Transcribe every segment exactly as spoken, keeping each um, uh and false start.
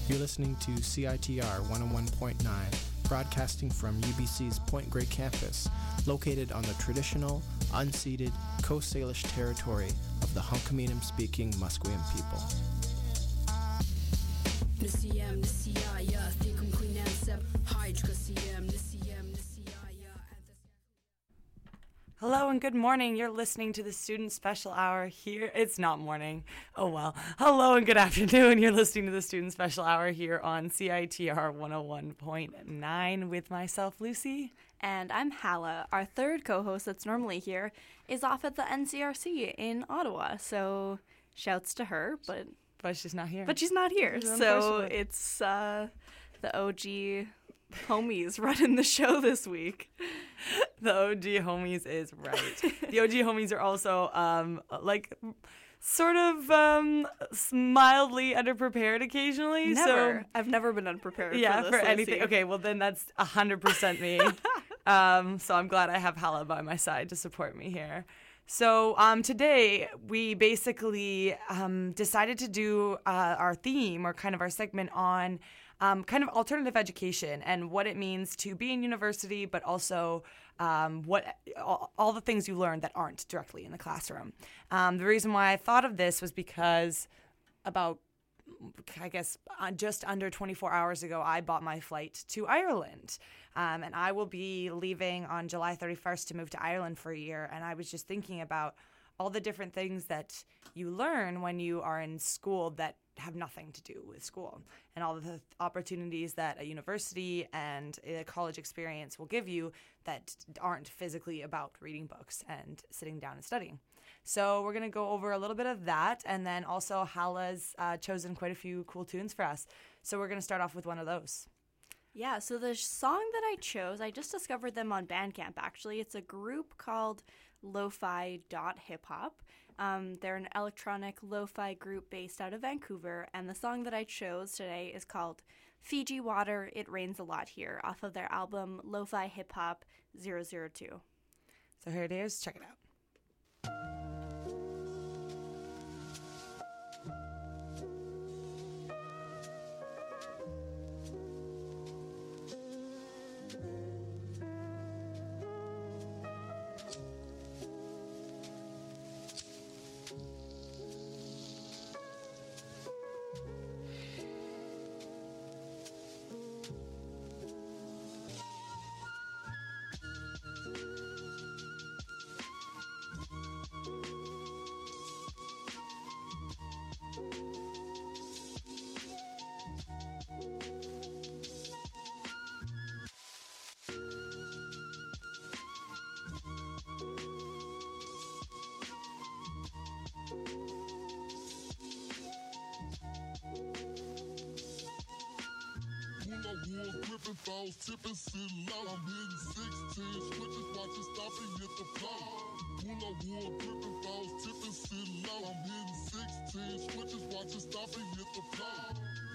You're listening to C I T R one oh one point nine, broadcasting from U B C's Point Grey campus, located on the traditional, unceded Coast Salish territory of the Hunkaminam-speaking Musqueam people. Hello and good morning. You're listening to the Student Special Hour here. It's not morning. Oh, well. Hello and good afternoon. You're listening to the Student Special Hour here on C I T R one oh one point nine with myself, Lucy. And I'm Hala. Our third co-host that's normally here is off at the N C R C in Ottawa. So shouts to her, but But she's not here. but she's not here. So it's uh, the O G homies running the show this week. The O G homies is right. The O G homies are also um like sort of um mildly underprepared occasionally. Never. So I've never been unprepared yeah, for for this, anything. Lucy. Okay, well then that's one hundred percent me. um so I'm glad I have Hala by my side to support me here. So um, today we basically um, decided to do uh, our theme or kind of our segment on um, kind of alternative education and what it means to be in university, but also um, what all, all the things you learn that aren't directly in the classroom. Um, the reason why I thought of this was because about I guess uh, just under twenty-four hours ago, I bought my flight to Ireland. Um, and I will be leaving on July thirty-first to move to Ireland for a year. And I was just thinking about all the different things that you learn when you are in school that have nothing to do with school, and all the opportunities that a university and a college experience will give you that aren't physically about reading books and sitting down and studying. So we're going to go over a little bit of that, and then also Hala's uh, chosen quite a few cool tunes for us. So we're going to start off with one of those. Yeah, so the song that I chose, I just discovered them on Bandcamp, actually. It's a group called Lo-Fi dot Hip Hop. Um, they're an electronic lo-fi group based out of Vancouver, and the song that I chose today is called Fiji Water, It Rains a Lot Here, off of their album Lo-Fi Hip Hop zero zero two. So here it is. Check it out. Gripping balls, tipping, sitting loud. I'm hitting sixteen switches, watch it stop and hit the plow. Hula wool, gripping balls, tipping, sitting loud. I'm hitting sixteen switches, watch it stop and hit the plow.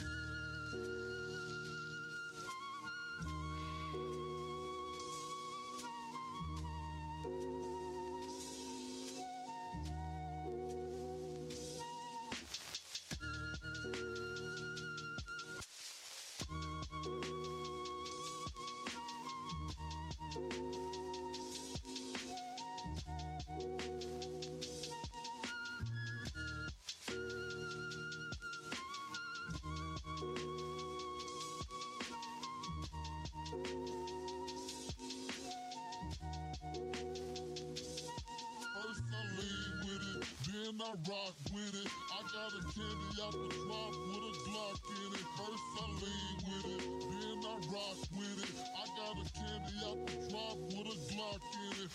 I rock with it. I got a candy apple drop with a Glock in it. First I lean with it, then I rock with it. I got a candy apple drop with a Glock in it.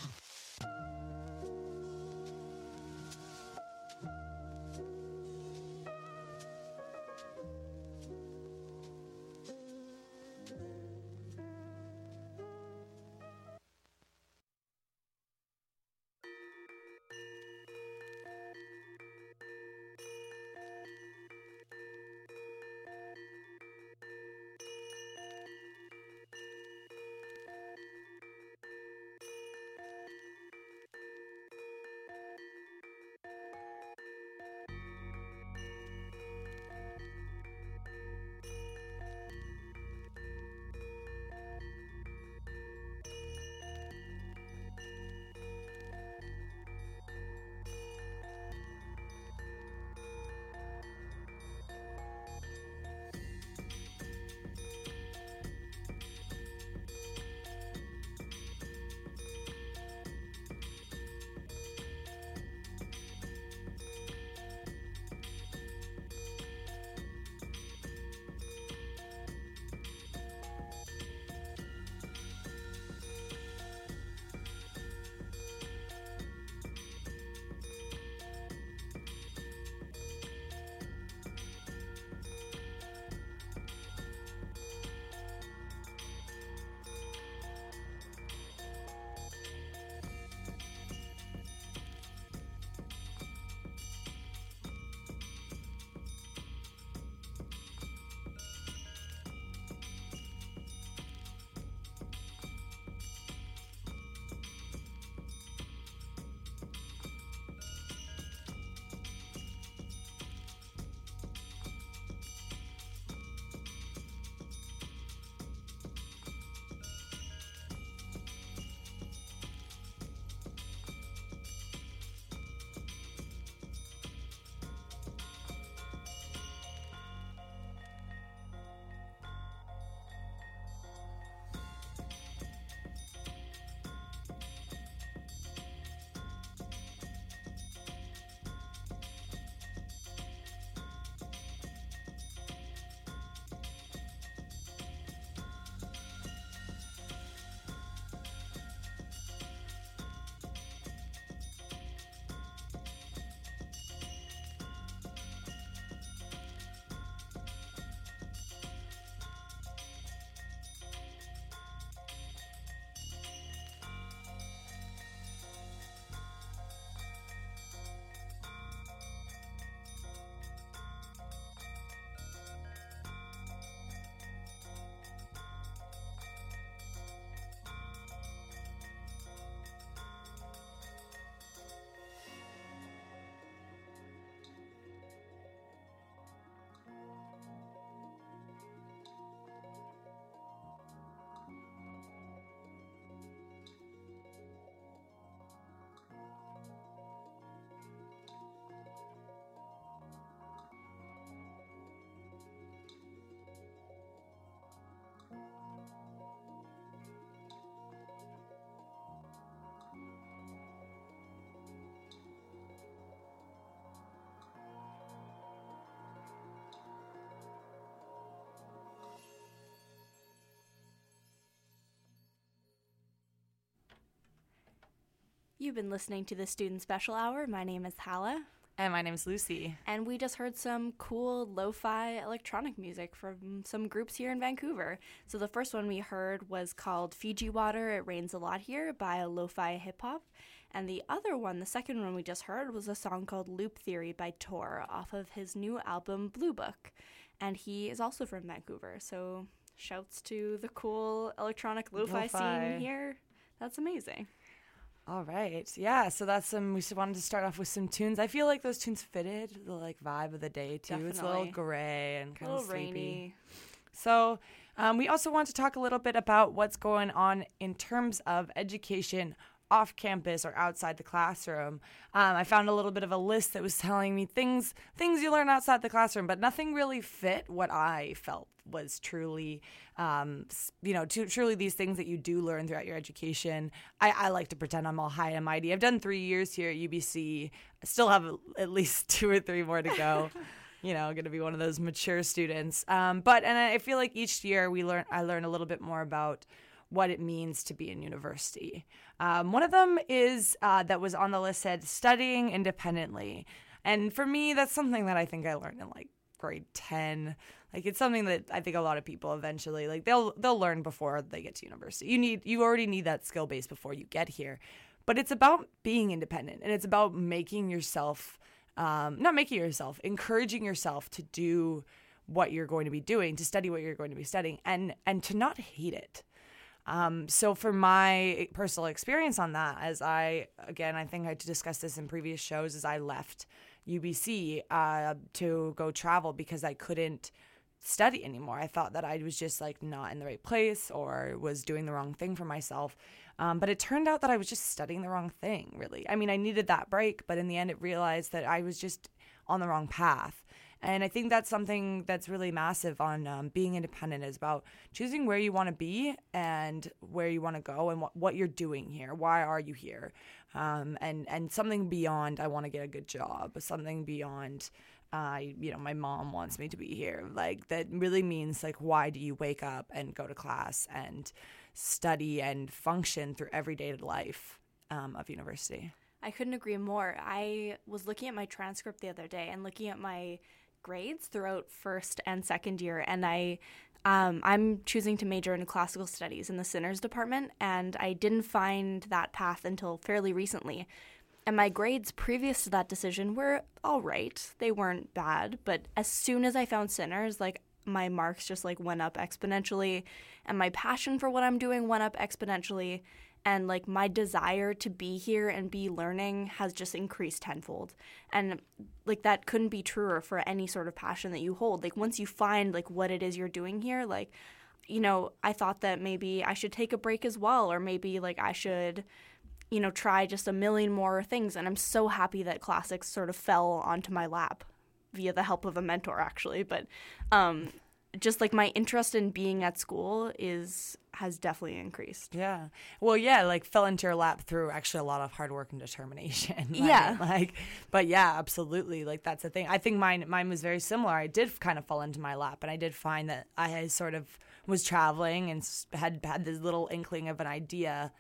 You've been listening to the Student Special Hour. My name is Hala. And my name is Lucy. And we just heard some cool lo-fi electronic music from some groups here in Vancouver. So the first one we heard was called Fiji Water, It Rains a Lot Here by a lo-fi hip-hop. And the other one, the second one we just heard, was a song called Loop Theory by Tor off of his new album Blue Book. And he is also from Vancouver, so shouts to the cool electronic lo-fi, Lo-fi. scene here. That's amazing. All right. Yeah, so that's some, we wanted to start off with some tunes. I feel like those tunes fitted the like vibe of the day too. It's a little Definitely. gray and A kind of little sleepy. rainy. So um, we also want to talk a little bit about what's going on in terms of education off campus or outside the classroom. Um, I found a little bit of a list that was telling me things things you learn outside the classroom, but nothing really fit what I felt was truly, um, s- you know, t- truly these things that you do learn throughout your education. I, I like to pretend I'm all high and mighty. I've done three years here at U B C. I still have at least two or three more to go. You know, going to be one of those mature students. Um, but and I feel like each year we learn, I learn a little bit more about what it means to be in university. Um, one of them is uh, that was on the list said studying independently, and for me, that's something that I think I learned in like grade ten. Like it's something that I think a lot of people eventually like they'll they'll learn before they get to university. You need you already need that skill base before you get here, but it's about being independent and it's about making yourself. Um, not making yourself, encouraging yourself to do what you're going to be doing, to study what you're going to be studying, and and to not hate it. Um, so for my personal experience on that, as I, again, I think I discussed this in previous shows, as I left U B C uh, to go travel because I couldn't study anymore. I thought that I was just like not in the right place or was doing the wrong thing for myself. Um, but it turned out that I was just studying the wrong thing, really. I mean, I needed that break, but in the end, it realized that I was just on the wrong path. And I think that's something that's really massive on um, being independent is about choosing where you want to be and where you want to go and what, what you're doing here. Why are you here? Um, and, and something beyond, I want to get a good job, something beyond, uh, you know, my mom wants me to be here. Like that really means like, why do you wake up and go to class and study and function through everyday life um, of university? I couldn't agree more. I was looking at my transcript the other day and looking at my grades throughout first and second year, and I um, I'm choosing to major in classical studies in the Sinners department, and I didn't find that path until fairly recently. And my grades previous to that decision were all right. They weren't bad, but as soon as I found Sinners, like my marks just like went up exponentially, and my passion for what I'm doing went up exponentially. And, like, my desire to be here and be learning has just increased tenfold. And, like, that couldn't be truer for any sort of passion that you hold. Like, once you find, like, what it is you're doing here, like, you know, I thought that maybe I should take a break as well. Or maybe, like, I should, you know, try just a million more things. And I'm so happy that classics sort of fell onto my lap via the help of a mentor, actually. But um, just, like, my interest in being at school is has definitely increased. Yeah. Well, yeah, like fell into your lap through actually a lot of hard work and determination. Right? Yeah. Like, but yeah, absolutely. Like that's the thing. I think mine mine was very similar. I did kind of fall into my lap, and I did find that I had sort of was traveling and s- had had this little inkling of an idea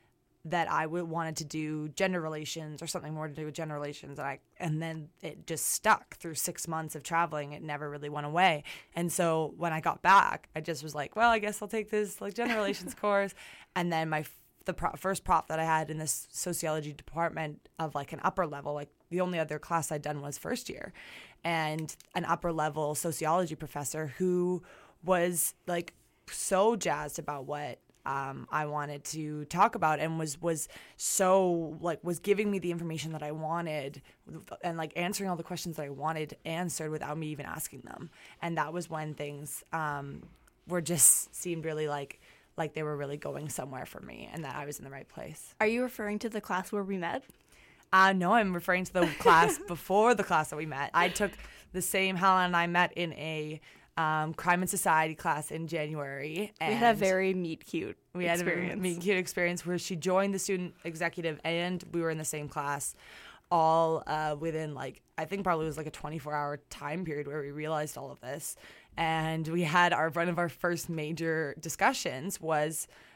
that I would wanted to do gender relations or something more to do with gender relations, and I and then it just stuck through six months of traveling. It never really went away, and so when I got back, I just was like, well, I guess I'll take this like gender relations course, and then my the pro- first prof that I had in this sociology department of like an upper level, like the only other class I'd done was first year, and an upper level sociology professor who was like so jazzed about what Um, I wanted to talk about and was was so like was giving me the information that I wanted and like answering all the questions that I wanted answered without me even asking them. And that was when things um, were just seemed really like like they were really going somewhere for me and that I was in the right place. Are you referring to the class where we met? Uh, no, I'm referring to the class before the class that we met. I took the same, Helen and I met in a um, crime and society class in January. And we had a very meet cute we had experience. a meet cute experience where she joined the student executive and we were in the same class, all uh, within like, I think probably it was like a twenty-four hour time period where we realized all of this. And we had our, one of our first major discussions was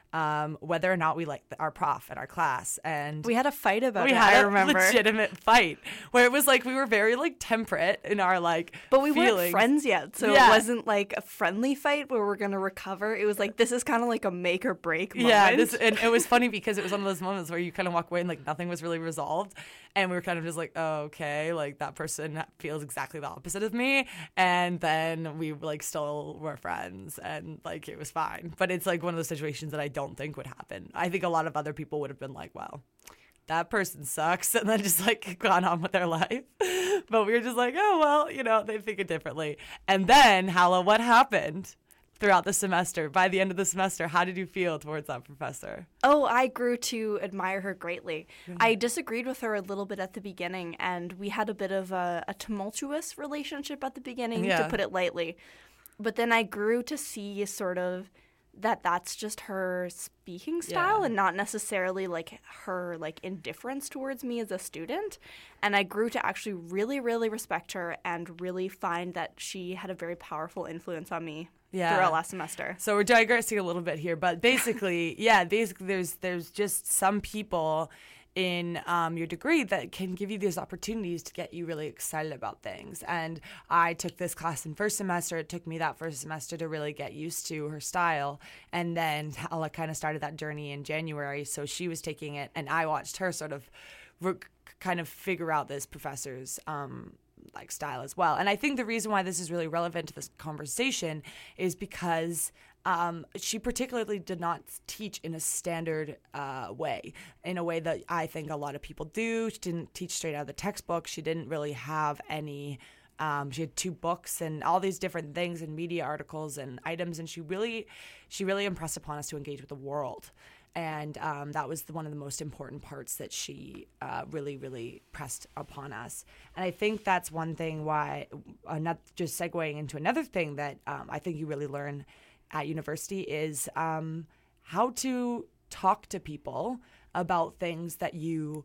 um, whether or not we liked our prof in our class. And We had a fight about we it, had I a remember. legitimate fight where it was like we were very like temperate in our like But we feelings. weren't friends yet, so Yeah. it wasn't like a friendly fight where we're going to recover. It was like, this is kind of like a make or break moment. Yeah, this, and it was funny because it was one of those moments where you kind of walk away and like nothing was really resolved, and we were kind of just like, oh, okay, like that person feels exactly the opposite of me, and then we like still were friends, and like it was fine. But it's like one of those situations that I don't think would happen. I think a lot of other people would have been like, well, that person sucks, and then just like gone on with their life. But we were just like, oh well, you know, they think it differently. And then, Hala, what happened throughout the semester? By the end of the semester, how did you feel towards that professor? Oh, I grew to admire her greatly. I disagreed with her a little bit at the beginning, and we had a bit of a, a tumultuous relationship at the beginning, Yeah. to put it lightly. But then I grew to see sort of that that's just her speaking style Yeah. and not necessarily like her like indifference towards me as a student. And I grew to actually really, really respect her and really find that she had a very powerful influence on me Yeah. throughout last semester. So we're digressing a little bit here, but basically, yeah, basically there's there's just some people in um, your degree that can give you these opportunities to get you really excited about things. And I took this class in first semester. It took me that first semester to really get used to her style. And then Hala kind of started that journey in January. So she was taking it, and I watched her sort of re- kind of figure out this professor's um, like style as well. And I think the reason why this is really relevant to this conversation is because um, she particularly did not teach in a standard uh, way, in a way that I think a lot of people do. She didn't teach straight out of the textbook. She didn't really have any Um, she had two books and all these different things and media articles and items, and she really, she really impressed upon us to engage with the world. And um, that was the, one of the most important parts that she uh, really, really pressed upon us. And I think that's one thing why, uh, not just segueing into another thing that um, I think you really learn at university is um, how to talk to people about things that you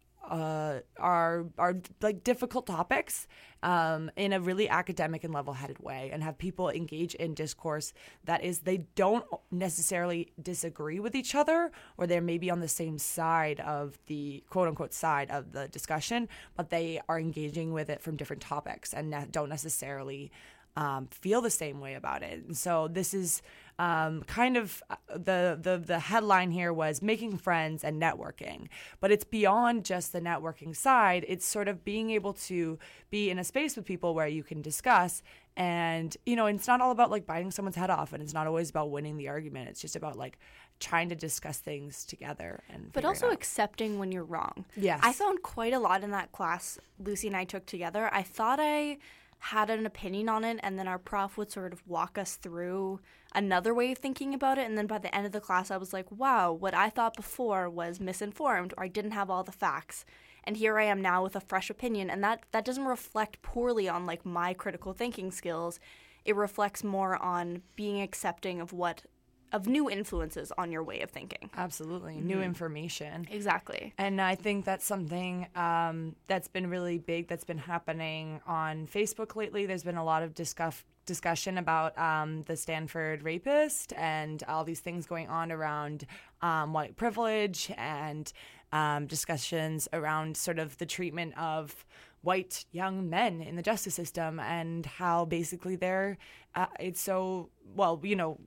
uh, are are like difficult topics um, in a really academic and level-headed way, and have people engage in discourse that is they don't necessarily disagree with each other, or they're maybe on the same side of the quote-unquote side of the discussion, but they are engaging with it from different topics and ne- don't necessarily um, feel the same way about it. And so this is um, kind of the, the the headline here was making friends and networking, but it's beyond just the networking side. It's sort of being able to be in a space with people where you can discuss, and you know, it's not all about like biting someone's head off, and it's not always about winning the argument. It's just about like trying to discuss things together and But figure it also out. accepting when you're wrong. Yes. I found quite a lot in that class Lucy and I took together. I thought I had an opinion on it, and then our prof would sort of walk us through another way of thinking about it, and then by the end of the class I was like, wow, what I thought before was misinformed, or I didn't have all the facts, and here I am now with a fresh opinion. And that that doesn't reflect poorly on like my critical thinking skills. It reflects more on being accepting of what of new influences on your way of thinking. Absolutely. New information. Exactly. And I think that's something um, that's been really big that's been happening on Facebook lately. There's been a lot of discuss- discussion about um, the Stanford rapist and all these things going on around um, white privilege, and um, discussions around sort of the treatment of white young men in the justice system, and how basically they're, uh, it's so, well, you know,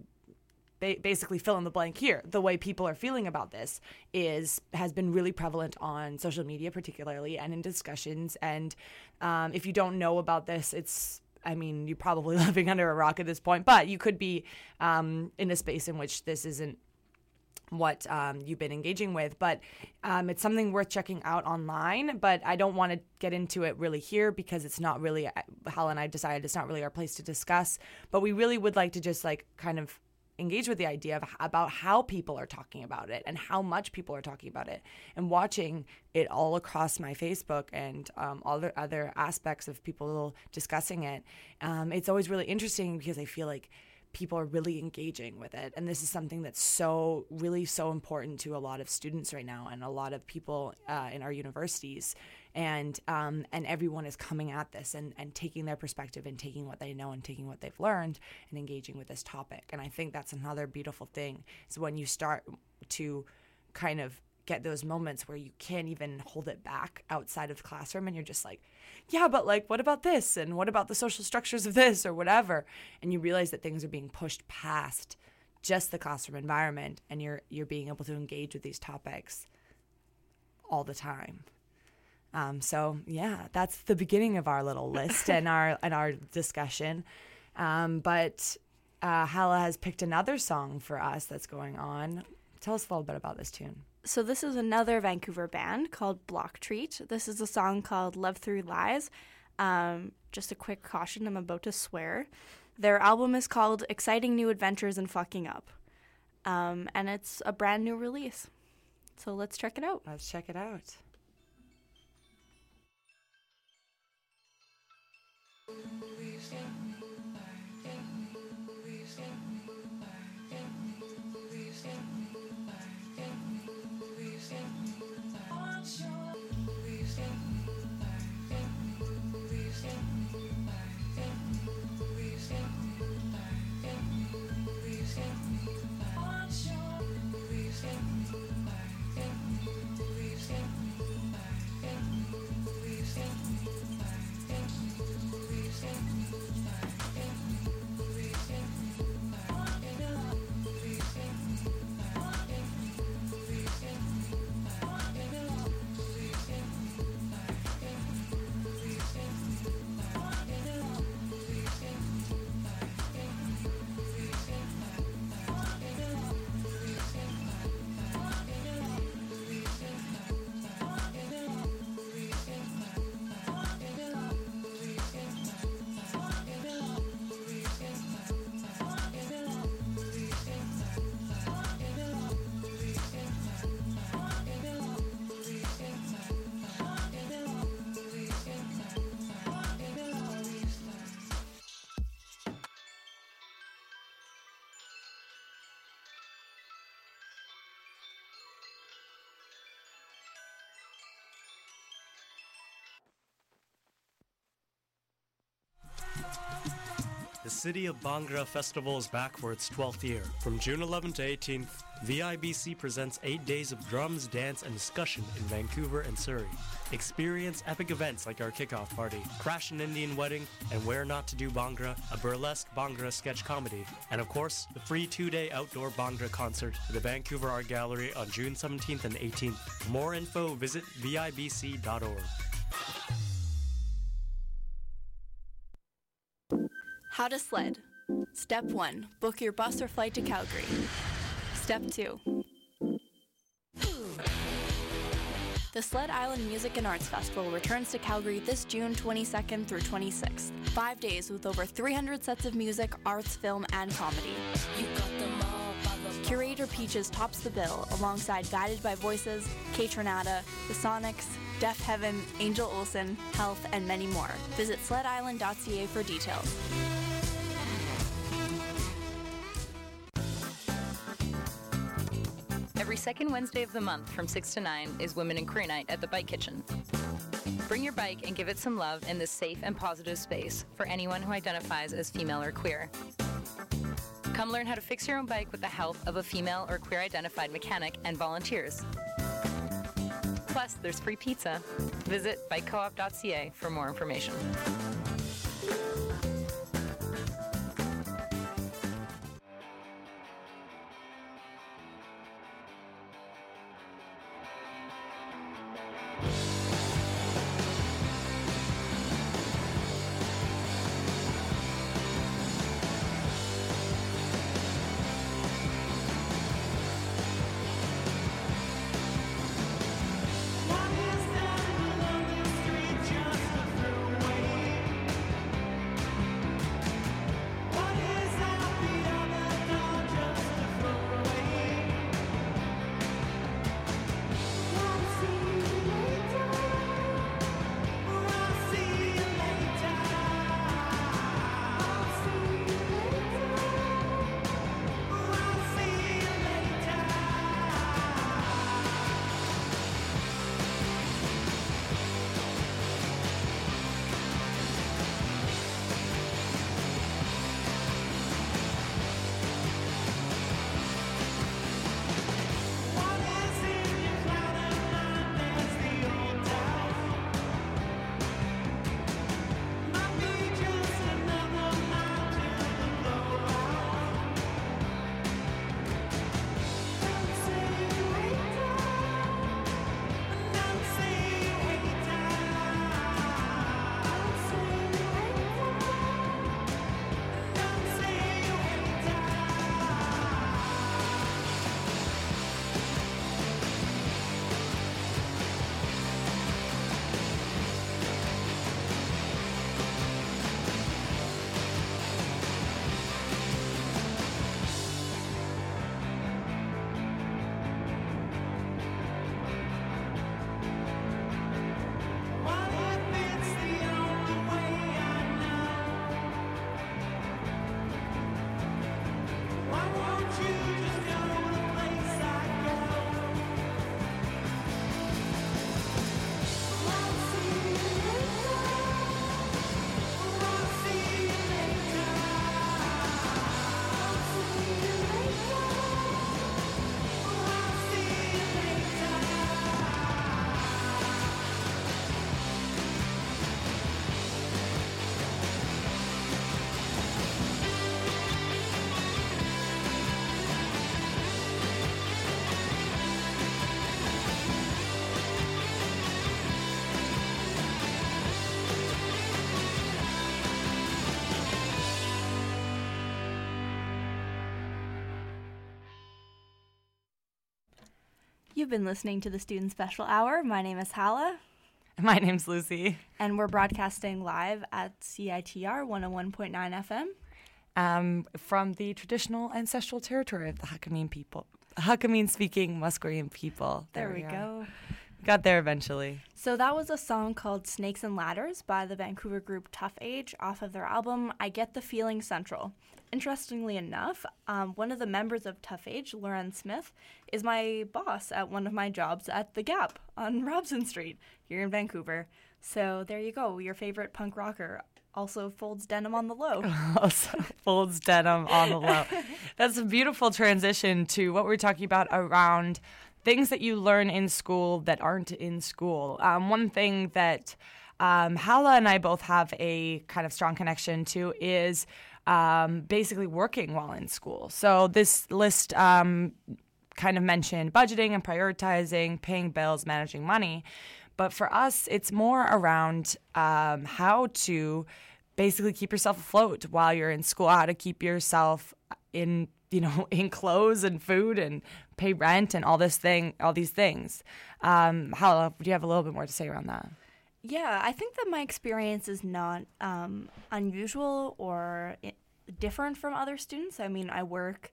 basically fill in the blank here. The way people are feeling about this is has been really prevalent on social media, particularly, and in discussions. And um, if you don't know about this, it's, I mean, you're probably living under a rock at this point, but you could be um, in a space in which this isn't what um, you've been engaging with. But um, it's something worth checking out online. But I don't want to get into it really here because it's not really, Hal and I decided it's not really our place to discuss. But we really would like to just like kind of engage with the idea of about how people are talking about it and how much people are talking about it, and watching it all across my Facebook and um, all the other aspects of people discussing it. Um, it's always really interesting because I feel like people are really engaging with it. And this is something that's so really so important to a lot of students right now and a lot of people uh, in our universities. And um, and everyone is coming at this and, and taking their perspective and taking what they know and taking what they've learned and engaging with this topic. And I think that's another beautiful thing is when you start to kind of get those moments where you can't even hold it back outside of the classroom and you're just like, yeah, but like, what about this? And what about the social structures of this or whatever? And you realize that things are being pushed past just the classroom environment and you're you're being able to engage with these topics all the time. Um, so yeah, that's the beginning of our little list and our and our discussion. Um, but uh, Hala has picked another song for us that's going on. Tell us a little bit about this tune. So this is another Vancouver band called Block Treat. This is a song called Love Through Lies. Um, just a quick caution, I'm about to swear. Their album is called Exciting New Adventures in Fucking Up. Um, and it's a brand new release. So let's check it out. Let's check it out. The City of Bhangra Festival is back for its twelfth year. From June eleventh to eighteenth, V I B C presents eight days of drums, dance, and discussion in Vancouver and Surrey. Experience epic events like our kickoff party, Crash an Indian Wedding, and Where Not to Do Bhangra, a burlesque Bhangra sketch comedy, and of course, the free two-day outdoor Bhangra concert at the Vancouver Art Gallery on June seventeenth and eighteenth. For more info, visit V I B C dot org. How to sled. Step one, book your bus or flight to Calgary. Step two. The Sled Island Music and Arts Festival returns to Calgary this June twenty-second through twenty-sixth. Five days with over three hundred sets of music, arts, film, and comedy. Curator Peaches tops the bill alongside Guided by Voices, Kate Renata, The Sonics, Deaf Heaven, Angel Olsen, Health, and many more. Visit sled island dot c a for details. Every second Wednesday of the month from six to nine is Women in Queer Night at the Bike Kitchen. Bring your bike and give it some love in this safe and positive space for anyone who identifies as female or queer. Come learn how to fix your own bike with the help of a female or queer-identified mechanic and volunteers. Plus, there's free pizza. Visit bike co op dot c a for more information. You've been listening to the Student Special Hour. My name is Hala. My name's Lucy. And we're broadcasting live at C I T R one oh one point nine F M. Um, from the traditional ancestral territory of the Hakameen people. Hakameen-speaking Musqueam people. There, there we go. go. Got there eventually. So that was a song called Snakes and Ladders by the Vancouver group Tough Age off of their album I Get the Feeling Central. Interestingly enough, um, one of the members of Tough Age, Lauren Smith, is my boss at one of my jobs at The Gap on Robson Street here in Vancouver. So there you go. Your favorite punk rocker also folds denim on the low. Also folds denim on the low. That's a beautiful transition to what we're talking about around things that you learn in school that aren't in school. Um, one thing that um, Hala and I both have a kind of strong connection to is um, basically working while in school. So this list um, kind of mentioned budgeting and prioritizing, paying bills, managing money. But for us, it's more around um, how to basically keep yourself afloat while you're in school, how to keep yourself in, you know, in clothes and food and pay rent and all this thing, all these things. Um, Hala, do you have a little bit more to say around that? Yeah, I think that my experience is not um, unusual or I- different from other students. I mean, I work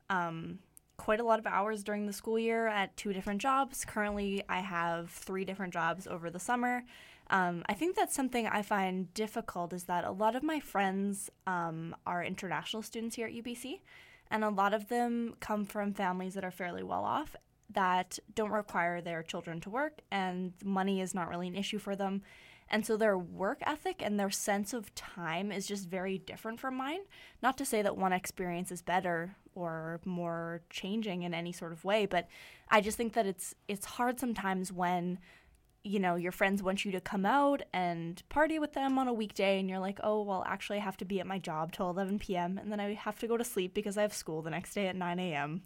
um, quite a lot of hours during the school year at two different jobs. Currently, I have three different jobs over the summer. Um, I think that's something I find difficult is that a lot of my friends um, are international students here at U B C, and a lot of them come from families that are fairly well off that don't require their children to work, and money is not really an issue for them. And so their work ethic and their sense of time is just very different from mine. Not to say that one experience is better or more changing in any sort of way, but I just think that it's it's hard sometimes when, you know, your friends want you to come out and party with them on a weekday and you're like, oh, well, actually I have to be at my job till eleven p.m. and then I have to go to sleep because I have school the next day at nine a.m.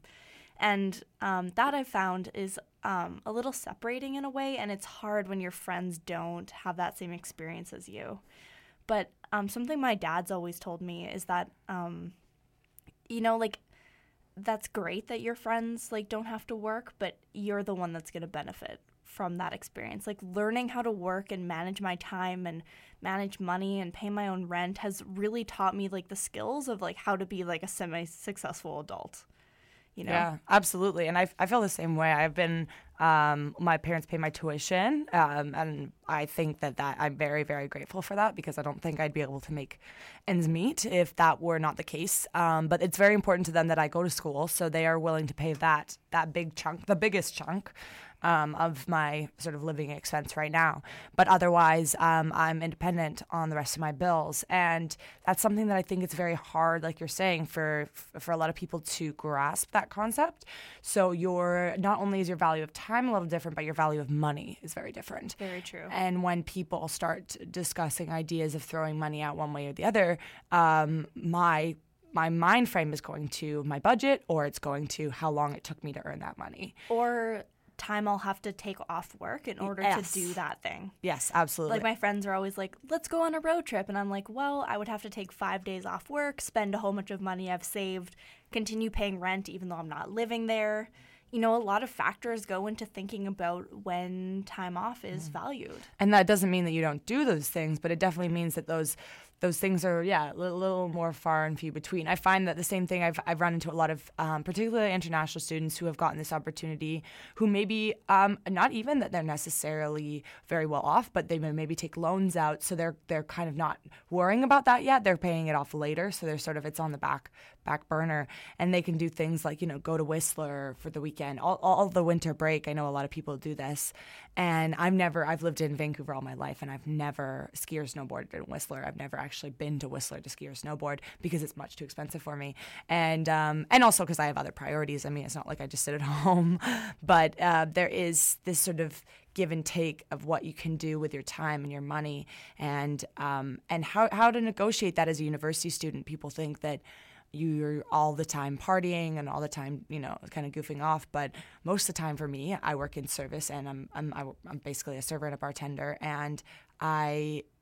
And um, that I've found is um, a little separating in a way, and it's hard when your friends don't have that same experience as you. But um, something my dad's always told me is that, um, you know, like, that's great that your friends, like, don't have to work, but you're the one that's going to benefit from that experience. Like, learning how to work and manage my time and manage money and pay my own rent has really taught me, like, the skills of, like, how to be, like, a semi-successful adult. You know? Yeah, absolutely. And I, I feel the same way. I've been, um, my parents pay my tuition, um, and I think that, that I'm very, very grateful for that because I don't think I'd be able to make ends meet if that were not the case. Um, but it's very important to them that I go to school, so they are willing to pay that that big chunk, the biggest chunk, Um, of my sort of living expense right now. But otherwise, um, I'm independent on the rest of my bills. And that's something that I think it's very hard, like you're saying, for for a lot of people to grasp that concept. So your not only is your value of time a little different, but your value of money is very different. Very true. And when people start discussing ideas of throwing money out one way or the other, um, my my mind frame is going to my budget, or it's going to how long it took me to earn that money. Or time I'll have to take off work in order Yes. to do that thing. Yes, absolutely. Like, my friends are always like, let's go on a road trip. And I'm like, well, I would have to take five days off work, spend a whole bunch of money I've saved, continue paying rent even though I'm not living there. You know, a lot of factors go into thinking about when time off is mm. valued. And that doesn't mean that you don't do those things, but it definitely means that those those things are, yeah, a little, little more far and few between. I find that the same thing, I've, I've run into a lot of um, particularly international students who have gotten this opportunity, who maybe, um, not even that they're necessarily very well off, but they may maybe take loans out, so they're they're kind of not worrying about that yet. They're paying it off later, so they're sort of, it's on the back back burner, and they can do things like, you know, go to Whistler for the weekend, all, all the winter break. I know a lot of people do this, and I've never, I've lived in Vancouver all my life, and I've never ski or snowboarded in Whistler. I've never actually been to Whistler to ski or snowboard because it's much too expensive for me, and um, and also because I have other priorities. I mean, it's not like I just sit at home, but uh, there is this sort of give and take of what you can do with your time and your money, and um, and how how to negotiate that as a university student. People think that you're all the time partying and all the time, you know, kind of goofing off. But most of the time for me, I work in service, and I'm I'm I'm basically a server and a bartender, and I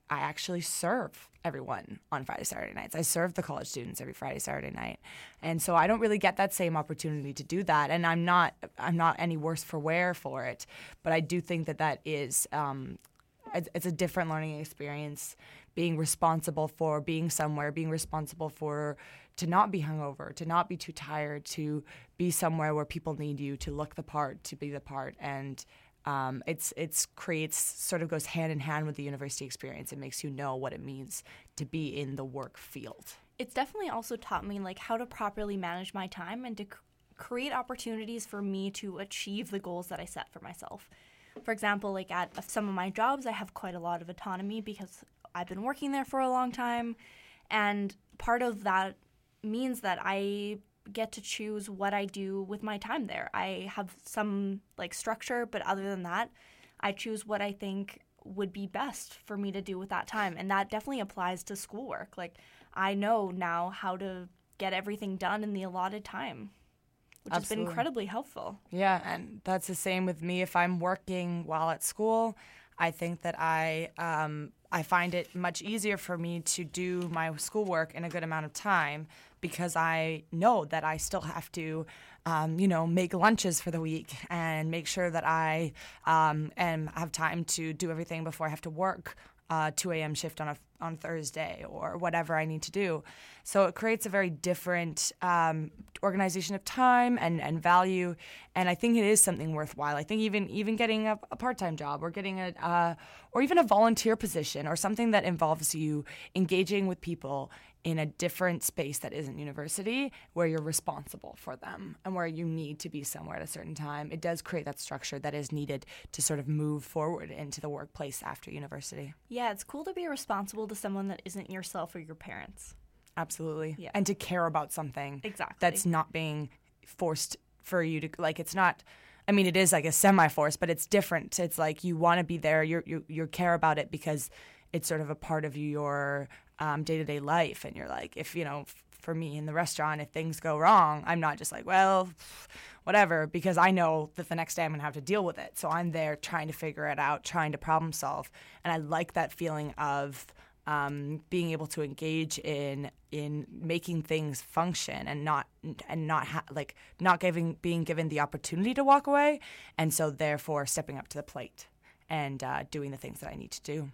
I actually serve everyone on Friday, Saturday nights. I serve the college students every Friday, Saturday night. And so I don't really get that same opportunity to do that. And I'm not I'm not any worse for wear for it. But I do think that that is, um, it's, it's a different learning experience, being responsible for being somewhere, being responsible for to not be hungover, to not be too tired, to be somewhere where people need you, to look the part, to be the part. And Um, it's it's creates sort of goes hand in hand with the university experience. It makes you know what it means to be in the work field. It's definitely also taught me like how to properly manage my time and to c- create opportunities for me to achieve the goals that I set for myself. For example, like at some of my jobs, I have quite a lot of autonomy because I've been working there for a long time, and part of that means that I get to choose what I do with my time there. I have some like structure, but other than that, I choose what I think would be best for me to do with that time. And that definitely applies to schoolwork. Like I know now how to get everything done in the allotted time, which Absolutely. has been incredibly helpful. Yeah, and that's the same with me. If I'm working while at school, I think that I um, I find it much easier for me to do my schoolwork in a good amount of time because I know that I still have to, um, you know, make lunches for the week and make sure that I um, am have time to do everything before I have to work uh, two a.m. shift on a on Thursday or whatever I need to do. So it creates a very different um, organization of time and, and value, and I think it is something worthwhile. I think even even getting a, a part-time job or getting a uh, or even a volunteer position or something that involves you engaging with people in a different space that isn't university, where you're responsible for them and where you need to be somewhere at a certain time. It does create that structure that is needed to sort of move forward into the workplace after university. Yeah, it's cool to be responsible to someone that isn't yourself or your parents. Absolutely. Yeah. And to care about something Exactly. that's not being forced for you to, like, it's not, I mean, it is like a semi-forced, but it's different. It's like you want to be there, you you you care about it because it's sort of a part of your um, day-to-day life. And you're like, if, you know, f- for me in the restaurant, if things go wrong, I'm not just like, well, whatever, because I know that the next day I'm going to have to deal with it. So I'm there trying to figure it out, trying to problem solve. And I like that feeling of um, being able to engage in in making things function and not and not ha- like not giving being given the opportunity to walk away, and so therefore stepping up to the plate and uh, doing the things that I need to do.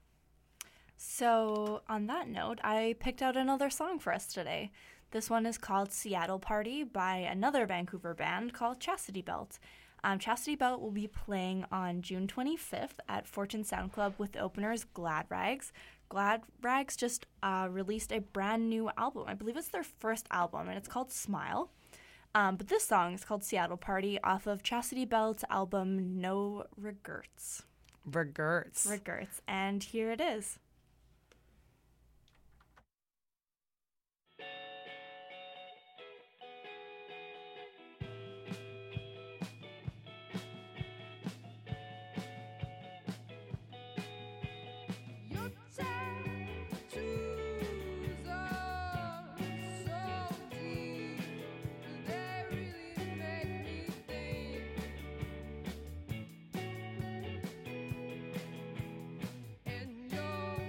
So, on that note, I picked out another song for us today. This one is called Seattle Party by another Vancouver band called Chastity Belt. Um, Chastity Belt will be playing on June twenty-fifth at Fortune Sound Club with openers Glad Rags. Glad Rags just uh, released a brand new album. I believe it's their first album, and it's called Smile. Um, but this song is called Seattle Party off of Chastity Belt's album No Regrets. Regrets. Regrets. And here it is. Your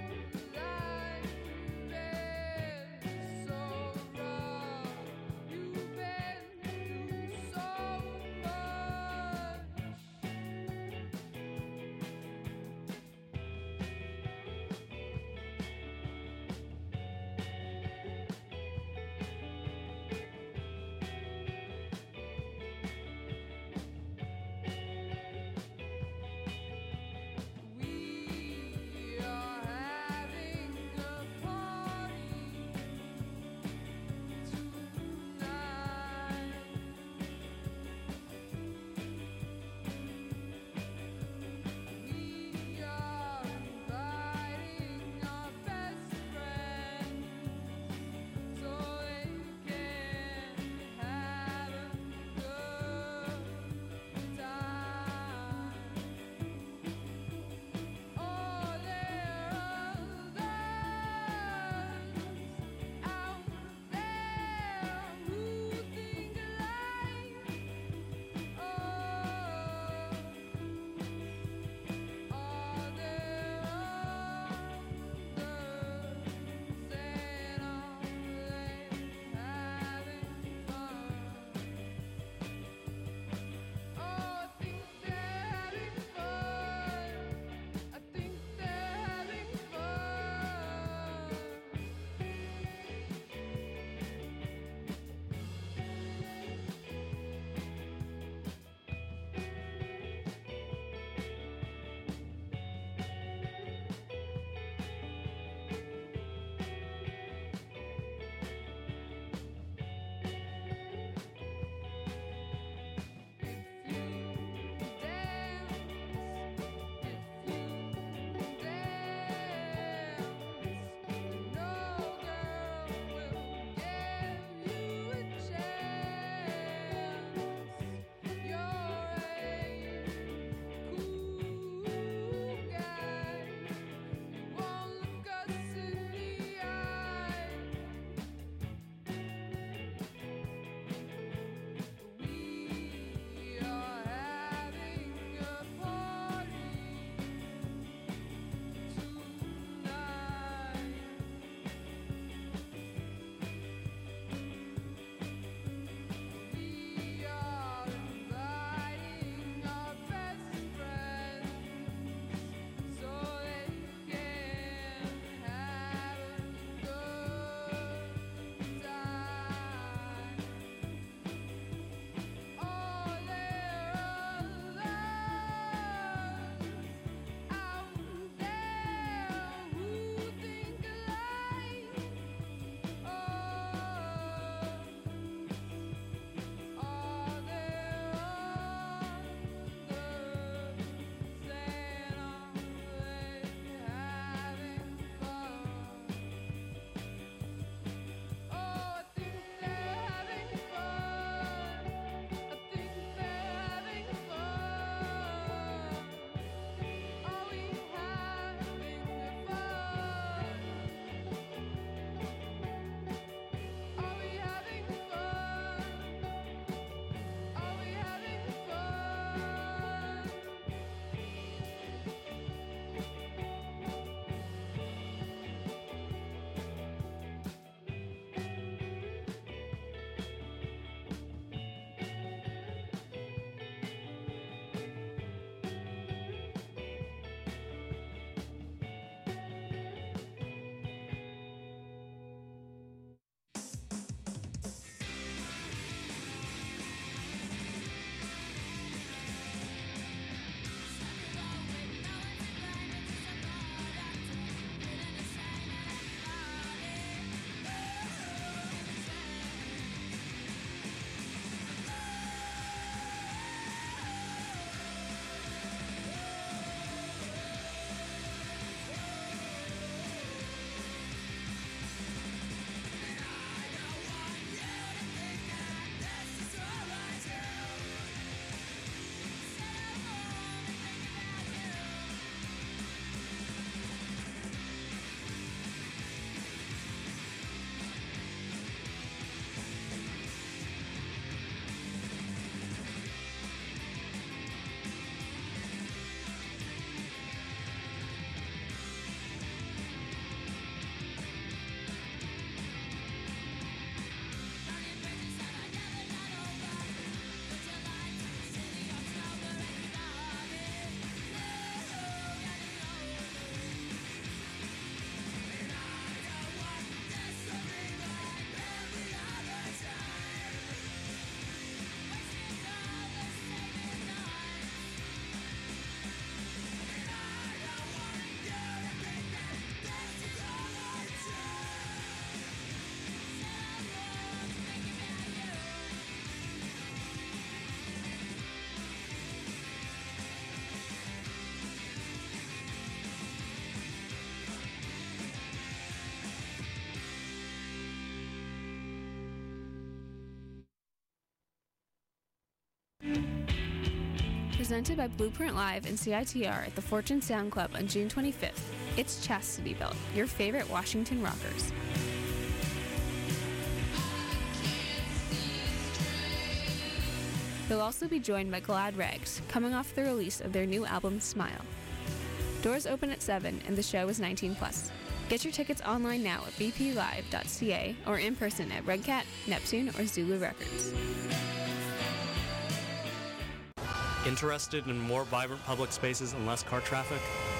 Presented by Blueprint Live and C I T R at the Fortune Sound Club on June twenty-fifth, it's Chastity Belt, your favorite Washington rockers. They'll also be joined by Glad Rags, coming off the release of their new album, Smile. Doors open at seven and the show is nineteen plus. Get your tickets online now at b p live dot c a or in person at Red Cat, Neptune, or Zulu Records. Interested in more vibrant public spaces and less car traffic?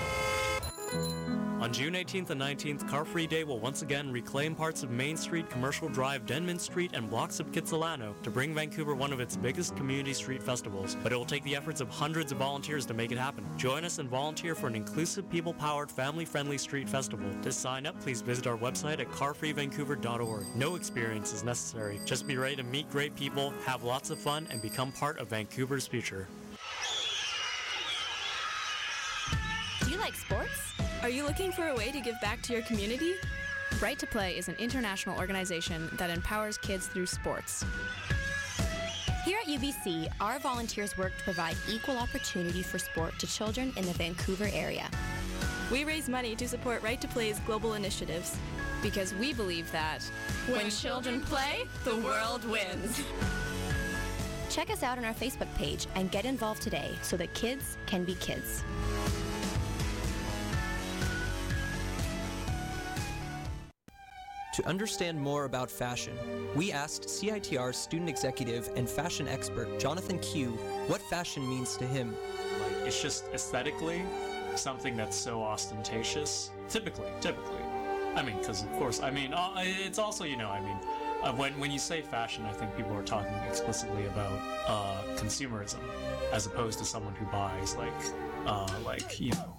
On June eighteenth and nineteenth, Car Free Day will once again reclaim parts of Main Street, Commercial Drive, Denman Street, and blocks of Kitsilano to bring Vancouver one of its biggest community street festivals. But it will take the efforts of hundreds of volunteers to make it happen. Join us and volunteer for an inclusive, people-powered, family-friendly street festival. To sign up, please visit our website at car free vancouver dot org. No experience is necessary. Just be ready to meet great people, have lots of fun, and become part of Vancouver's future. Do you like sports? Are you looking for a way to give back to your community? Right to Play is an international organization that empowers kids through sports. Here at U B C, our volunteers work to provide equal opportunity for sport to children in the Vancouver area. We raise money to support Right to Play's global initiatives. Because we believe that When children play, the world wins. Check us out on our Facebook page and get involved today so that kids can be kids. To understand more about fashion, we asked C I T R student executive and fashion expert Jonathan Q what fashion means to him. Like, it's just aesthetically something that's so ostentatious. Typically, typically. I mean, because of course, I mean, uh, it's also, you know, I mean, uh, when when you say fashion, I think people are talking explicitly about uh, consumerism, as opposed to someone who buys like, uh, like you know,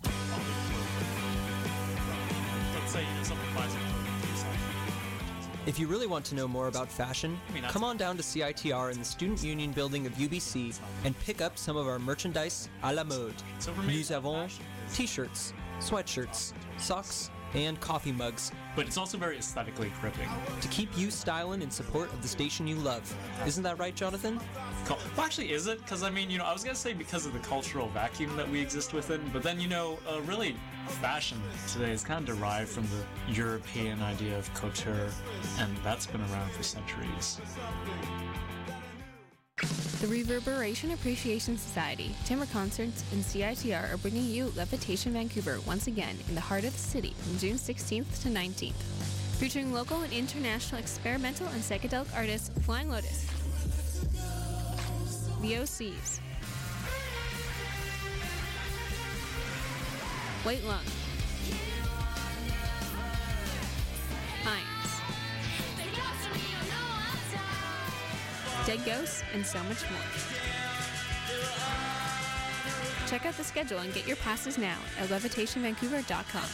let's say you know, someone buys a If you really want to know more about fashion, come on down to C I T R in the Student Union building of U B C and pick up some of our merchandise à la mode. Nous avons t-shirts, sweatshirts, socks, and coffee mugs. But it's also very aesthetically gripping. To keep you styling in support of the station you love. Isn't that right, Jonathan? Well, actually, is it? Because, I mean, you know, I was going to say because of the cultural vacuum that we exist within, but then, you know, uh, really, fashion today is kind of derived from the European idea of couture, and that's been around for centuries. The Reverberation Appreciation Society, Timber Concerts, and C I T R are bringing you Levitation Vancouver once again in the heart of the city from June sixteenth to nineteenth. Featuring local and international experimental and psychedelic artists Flying Lotus, The O Cs, White Lung, Heinz, Dead Ghosts, and so much more. Check out the schedule and get your passes now at levitation vancouver dot com.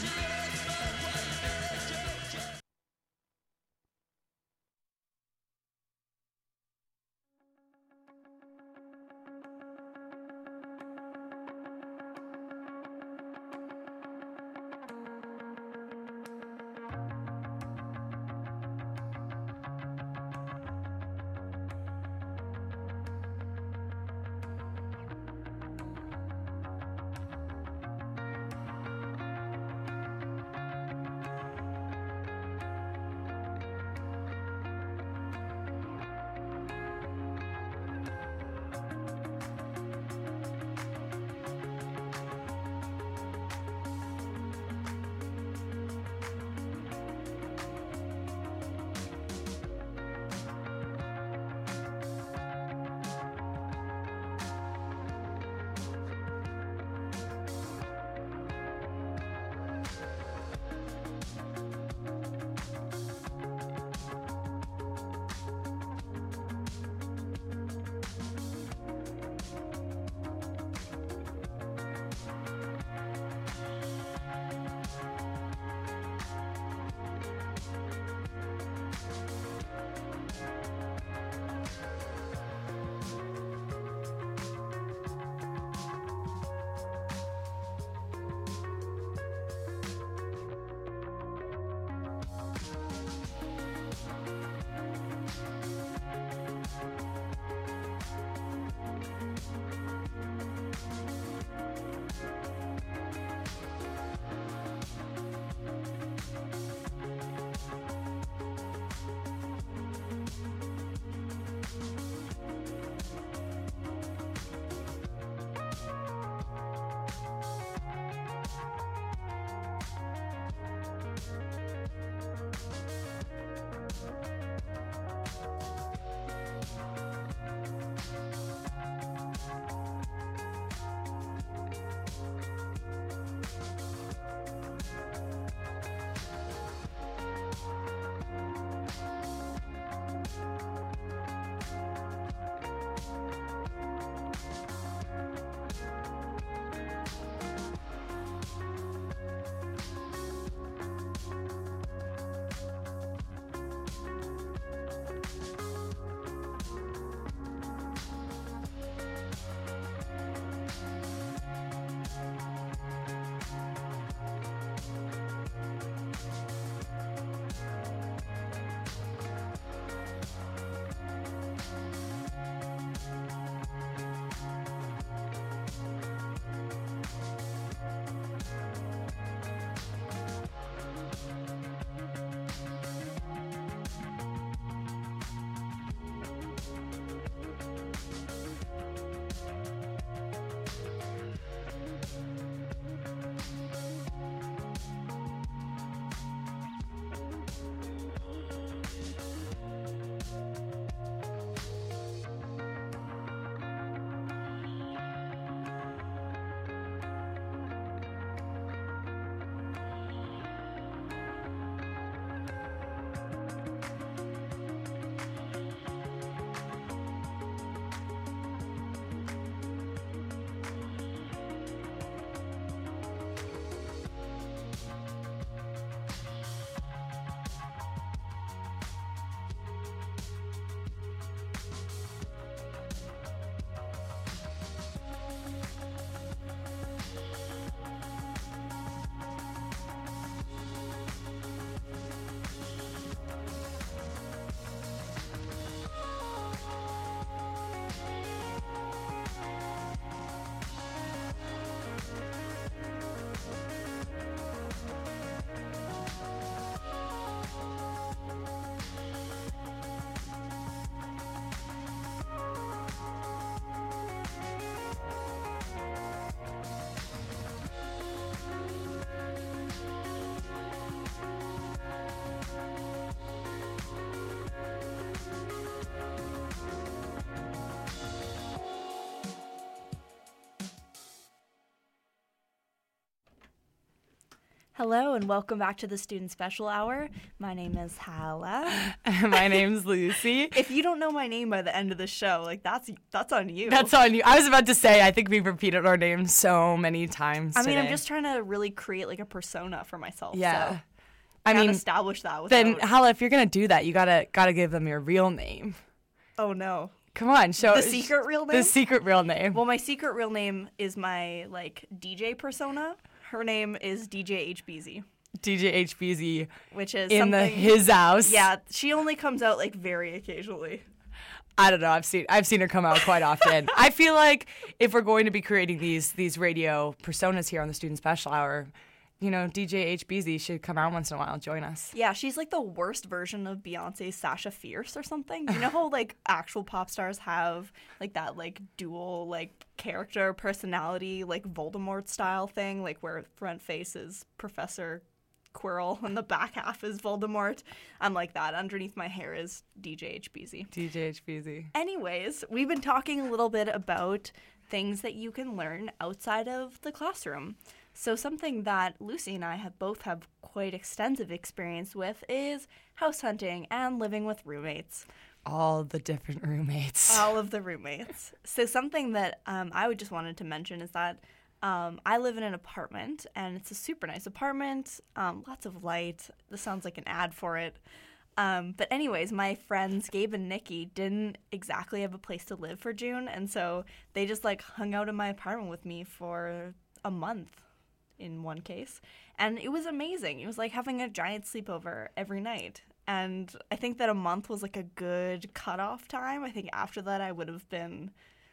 Hello and welcome back to the Student Special Hour. My name is Hala. My name's Lucy. If you don't know my name by the end of the show, like that's that's on you. That's on you. I was about to say, I think we've repeated our names so many times I mean, today. I'm just trying to really create like a persona for myself. Yeah. So I mean, establish that. Without... Then, Hala, if you're gonna do that, you gotta gotta give them your real name. Oh no. Come on, show the secret real name. The secret real name. Well, my secret real name is my like D J persona. Her name is D J H B Z. D J H B Z, which is in the something- his house. Yeah, she only comes out like very occasionally. I don't know. I've seen I've seen her come out quite often. I feel like if we're going to be creating these these radio personas here on the Student Special Hour, you know, D J H B Z should come out once in a while and join us. Yeah, she's like the worst version of Beyonce's Sasha Fierce or something. You know how like actual pop stars have like that like dual like character personality like Voldemort style thing, like where front face is Professor Quirrell and the back half is Voldemort. I'm like that. Underneath my hair is D J H B Z. D J H B Z. Anyways, we've been talking a little bit about things that you can learn outside of the classroom. So something that Lucy and I have both have quite extensive experience with is house hunting and living with roommates. All the different roommates. All of the roommates. So something that um, I would just wanted to mention is that Um, I live in an apartment, and it's a super nice apartment, um, lots of light. This sounds like an ad for it. Um, but anyways, my friends Gabe and Nikki didn't exactly have a place to live for June, and so they just like hung out in my apartment with me for a month in one case. And it was amazing. It was like having a giant sleepover every night. And I think that a month was like a good cutoff time. I think after that I would have been...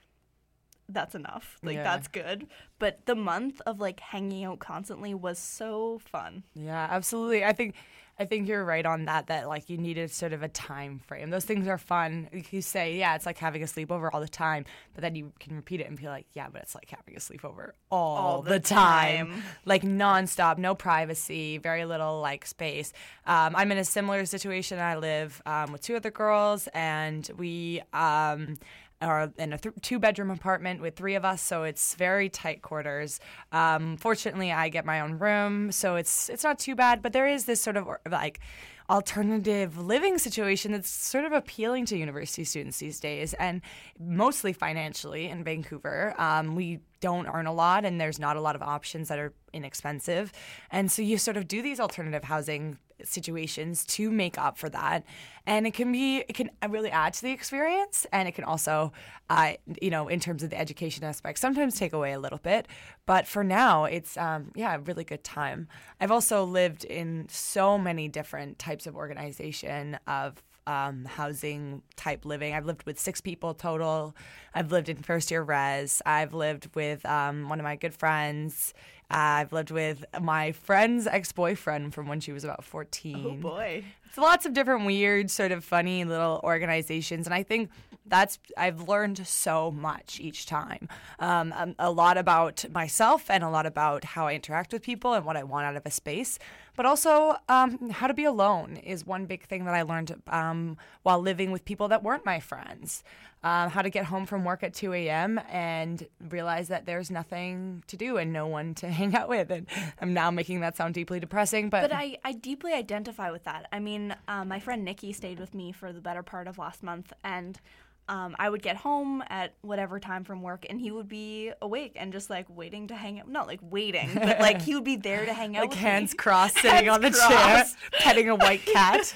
that's enough. Like, Yeah. that's good. But the month of, like, hanging out constantly was so fun. Yeah, absolutely. I think I think you're right on that, that, like, you needed sort of a time frame. Those things are fun. You say, yeah, it's like having a sleepover all the time, but then you can repeat it and be like, yeah, but it's like having a sleepover all, All the, the time. time. Like, nonstop, no privacy, very little, like, space. Um, I'm in a similar situation. I live um, with two other girls, and we... Um, or in a th- two-bedroom apartment with three of us, so it's very tight quarters. Um, fortunately, I get my own room, so it's it's not too bad. But there is this sort of like alternative living situation that's sort of appealing to university students these days, and mostly financially in Vancouver. Um, we don't earn a lot, and there's not a lot of options that are inexpensive, and so you sort of do these alternative housing situations to make up for that, and it can be it can really add to the experience, and it can also uh, you know, in terms of the education aspect, sometimes take away a little bit, but for now it's um, yeah, a really good time. I've also lived in so many different types of organization of Um, housing type living. I've lived with six people total. I've lived in first year res. I've lived with um, one of my good friends. Uh, I've lived with my friend's ex-boyfriend from when she was about fourteen. Oh, boy. It's lots of different weird, sort of funny little organizations. And I think that's, I've learned so much each time. Um, a, a lot about myself and a lot about how I interact with people and what I want out of a space. But also um, how to be alone is one big thing that I learned um, while living with people that weren't my friends. Um, how to get home from work at two a.m. and realize that there's nothing to do and no one to hang out with. And I'm now making that sound deeply depressing. But, But I, I deeply identify with that. I mean, um, my friend Nikki stayed with me for the better part of last month, and um, I would get home at whatever time from work, and he would be awake and just, like, waiting to hang out. Not, like, waiting, but, like, he would be there to hang out like with hands me. crossed, sitting Hands on the crossed. chair, petting a white cat.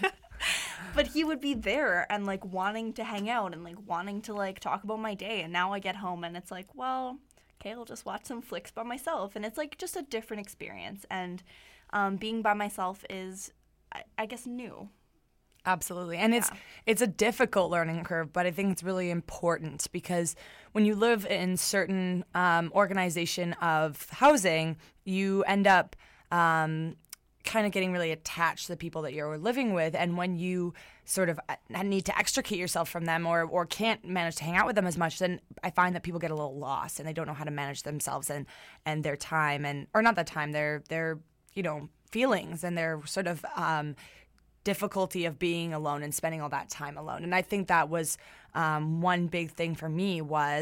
But he would be there and, like, wanting to hang out and, like, wanting to, like, talk about my day. And now I get home and it's like, well, okay, I'll just watch some flicks by myself. And it's, like, just a different experience. And um, being by myself is, I, I guess, new. Absolutely. And it's Yeah. it's a difficult learning curve, but I think it's really important because when you live in certain um, organization of housing, you end up um, kind of getting really attached to the people that you're living with. And when you sort of need to extricate yourself from them or, or can't manage to hang out with them as much, then I find that people get a little lost and they don't know how to manage themselves and, and their time and, or not that time, their, their, you know, feelings and their sort of, um, difficulty of being alone and spending all that time alone. And I think that was um, one big thing for me was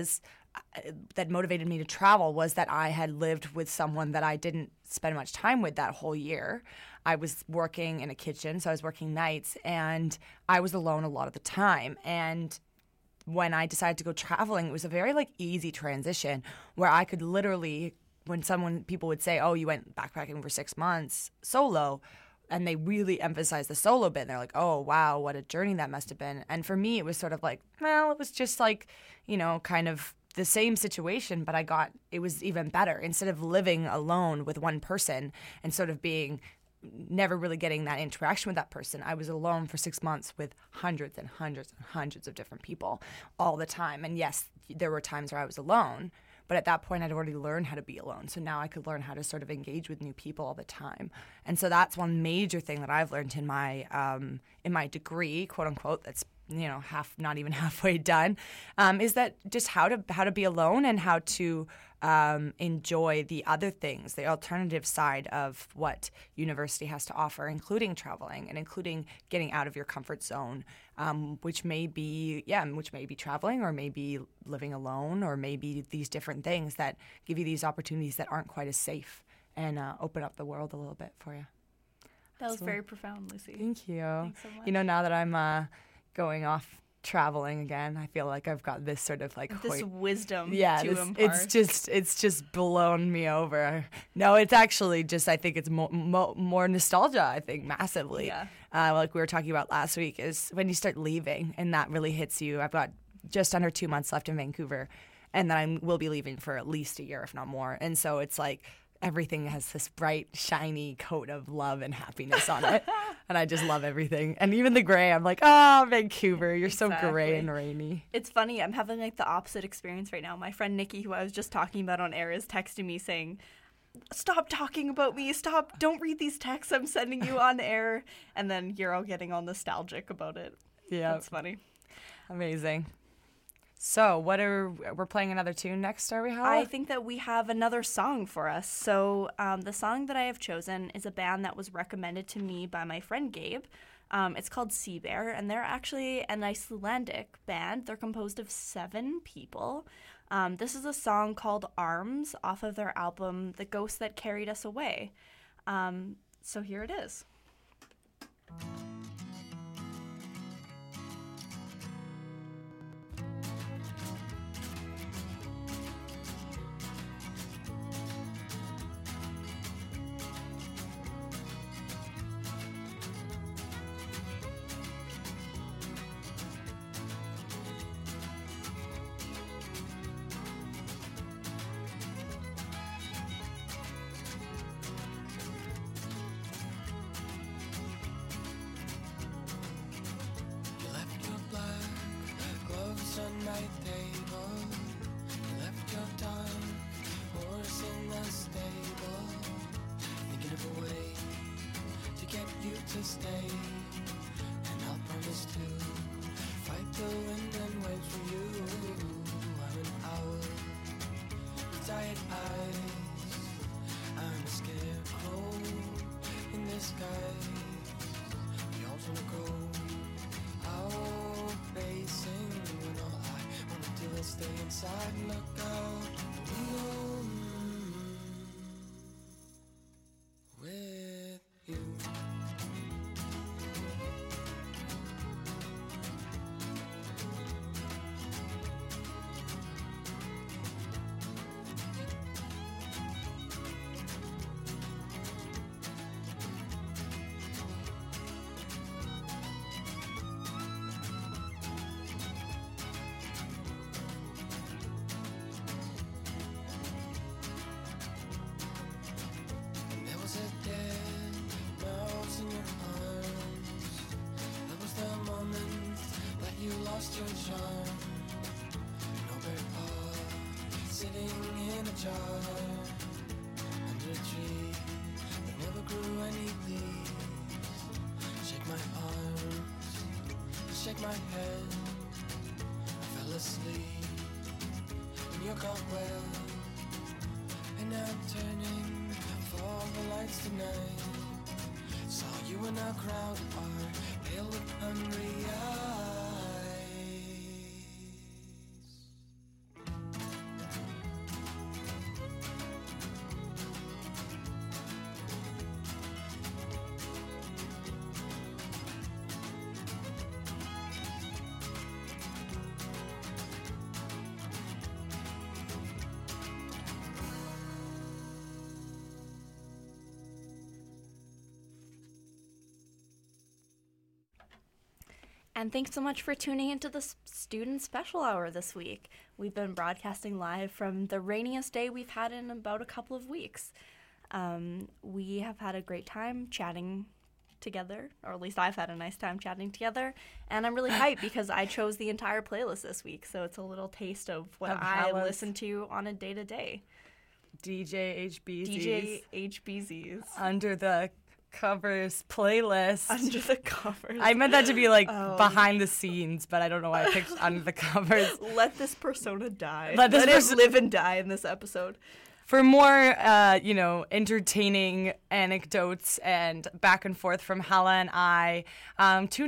that motivated me to travel was that I had lived with someone that I didn't spend much time with that whole year. I was working in a kitchen, so I was working nights, and I was alone a lot of the time. And when I decided to go traveling, it was a very like easy transition where I could literally, when someone people would say, "Oh, you went backpacking for six months solo," and they really emphasize the solo bit, and they're like, "Oh, wow, what a journey that must have been." And for me, it was sort of like, well, it was just like, you know, kind of the same situation, but I got, it was even better. Instead of living alone with one person and sort of being, never really getting that interaction with that person, I was alone for six months with hundreds and hundreds and hundreds of different people all the time. And yes, there were times where I was alone, but at that point I'd already learned how to be alone. So now I could learn how to sort of engage with new people all the time. And so that's one major thing that I've learned in my um, in my degree, quote unquote, that's, you know, half, not even halfway done, um, is that just how to how to be alone and how to um, enjoy the other things, the alternative side of what university has to offer, including traveling and including getting out of your comfort zone, um, which may be, yeah, which may be traveling or maybe living alone or maybe these different things that give you these opportunities that aren't quite as safe and uh, open up the world a little bit for you. That was So- very profound, Lucy. Thank you. Thanks so much. You know, now that I'm uh, going off traveling again, I feel like I've got this sort of like This hoi- wisdom yeah, to this- impart. it's just it's just blown me over. No, it's actually just I think it's mo- mo- more nostalgia. I think massively. Yeah. Uh, like we were talking about last week, is when you start leaving and that really hits you. I've got just under two months left in Vancouver, and then I will be leaving for at least a year, if not more. And so it's like everything has this bright, shiny coat of love and happiness on it. And I just love everything. And even the gray, I'm like, oh, Vancouver, you're so gray Exactly. and rainy. It's funny. I'm having like the opposite experience right now. My friend Nikki, who I was just talking about on air, is texting me saying, "Stop talking about me. Stop. Don't read these texts I'm sending you on air." And then you're all getting all nostalgic about it. Yeah. That's funny. Amazing. So, what are we're playing another tune next, are we, Hala? I think that we have another song for us. So um, the song that I have chosen is a band that was recommended to me by my friend Gabe. Um, it's called Sea Bear, and they're actually an Icelandic band. They're composed of seven people. Um, this is a song called Arms off of their album The Ghost That Carried Us Away. Um, so here it is. You left your black gloves on my table. You left your dark horse in the stable. Thinking of a way to get you to stay. And I'll promise to fight the wind and waves for you. I'm an owl with tired eyes. I'm a scarecrow in the sky. We all wanna go out racing when all I wanna do is stay inside and look out the window with you. There was a dead mouse in your arms. That was the moment that you lost your charm. No bird paw sitting in a jar under a tree that never grew any leaves. Shake my arms, shake my head. I fell asleep in your cobweb. And now I'm turning for all the lights tonight. Saw you in a crowd are pale with hungry eyes. And thanks so much for tuning into the s- Student Special Hour this week. We've been broadcasting live from the rainiest day we've had in about a couple of weeks. Um, we have had a great time chatting together, or at least I've had a nice time chatting together, and I'm really hyped because I chose the entire playlist this week, so it's a little taste of what Of I Halla's listen to on a day-to-day. D J H B Z's. D J H B Z's. Under the covers playlist. Under the covers. I meant that to be like Oh. behind the scenes, but I don't know why I picked under the covers. Let this persona die. Let this Let perso- it live and die in this episode. For more, uh, you know, entertaining anecdotes and back and forth from Halla and I, um, tune